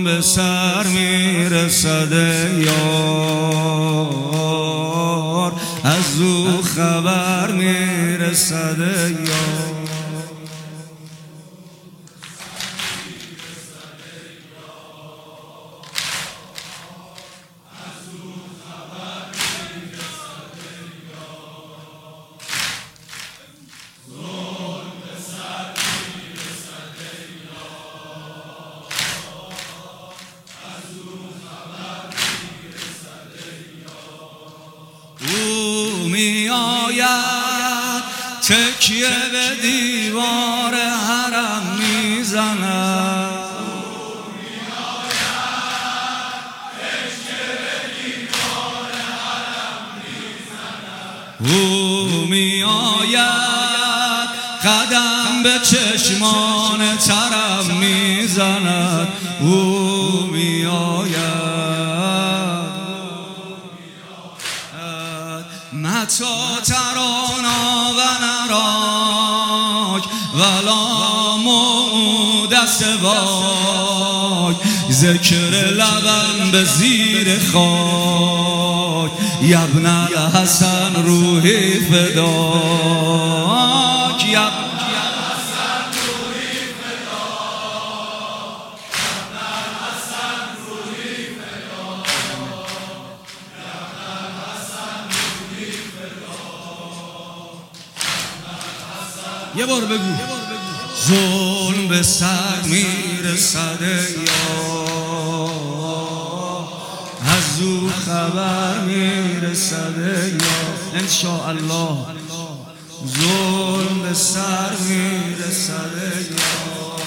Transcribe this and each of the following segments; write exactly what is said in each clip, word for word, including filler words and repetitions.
به سر میرسد یار، از او خبر میرسد یار. او می آید تکیه به دیوار حرم میزند، او می آید قدم به چشمان ترم میزند، او می آید متى ترانا و نراک ولا موعود سواک، ذکر لبم به زیر خاک، یبن الحسن روحی فداک، یبن یه بار بگو. ظلم به سر میرسد یار، از او خبر میرسد یار، انشاءالله. ظلم به سر میرسد یار،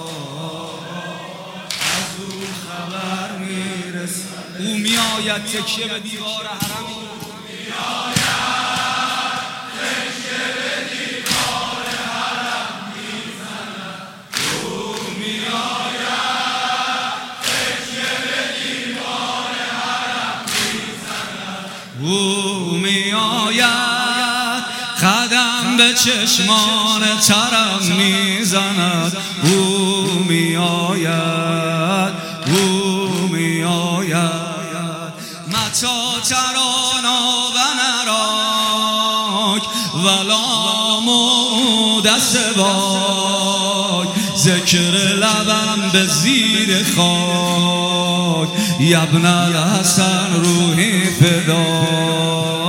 از او خبر میرسد. او میآید تکیه به دیوار حرم، او می آید قدم به چشمان ترم میزند، او می آید، او می آید متى ترانا و نراک ولا موعود سواک، ذکر لبم به زیر خاک، یبن الحسن روحی فداک.